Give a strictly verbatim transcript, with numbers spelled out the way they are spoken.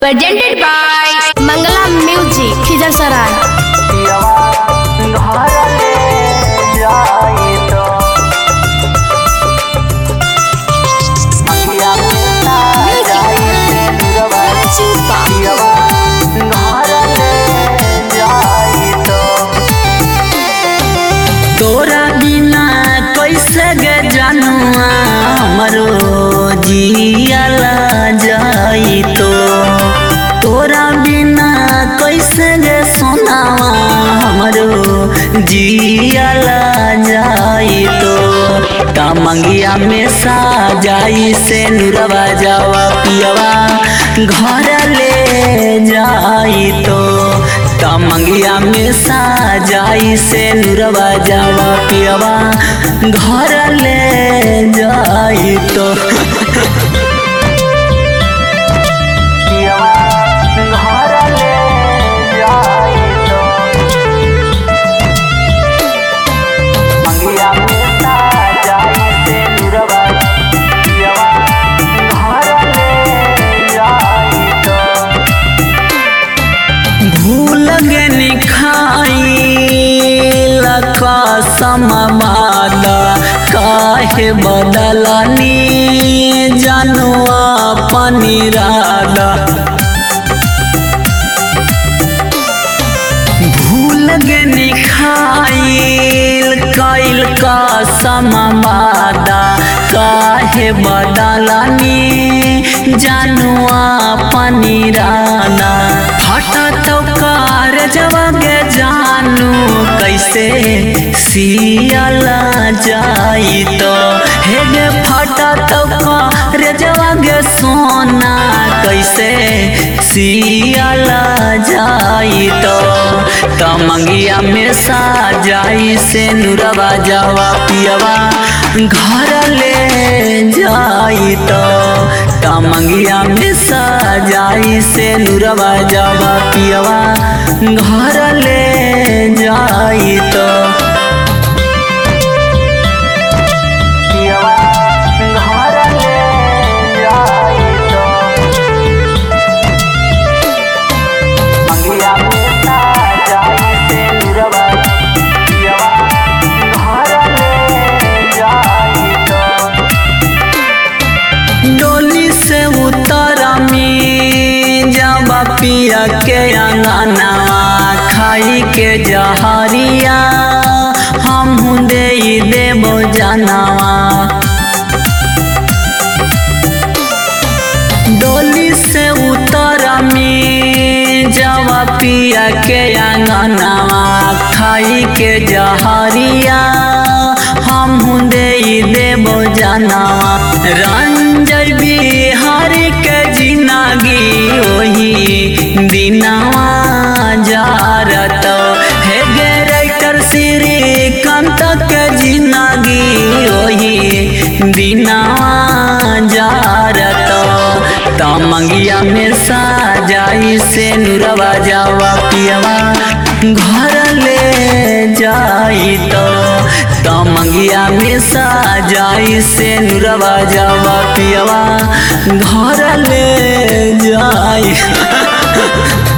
Presented by Mangala Music, Khizar तोरा बिना कैसे गे जानुआ हमरो जियाला जाई तो तोरा बिना कैसे गे सोनावा हमरो जियाला जाई तो तमंगिया में सा जाई से नुरवा जावा पियवा घर ले जाई तो तमंगिया में सा जाई से नुरवा जावा पियवा घर ले जाई तो समवादा काहे बदलानी जानुआ पनिरादा भूल गनी खाइल काइल का समवादा काहे बदलानी जानुआ पनिरादा फटा तो कार जवागे जानू कैसे सियाला जाई तो हेगे फटा तो रे जवागे सोना कैसे सियाला जाई तो तमंगिया में सा जाई से नुरवा जावा पियवा घर ले जाई तो तमंगिया में सा जाई से नुरवा जावा पियवा घर ले जाई तो पिया के अंगनावा खाई के जहरिया हम दे देबो जनावा डोली से उतर में जावा पिया के अंगनावा खाई के जहरिया हम दे देबो जनावा रंजय बिहारी के जिंदगी ओही दिनवा जारत हे गे राइटर श्रीकांत के जिंदगी ओही दिनवा जारत तमंगिया में सा जाई से नुरवा जावा पियवा घर ले जाई तो तमंगिया में सा जाई से नुरवा जावा पियवा घर ले जाई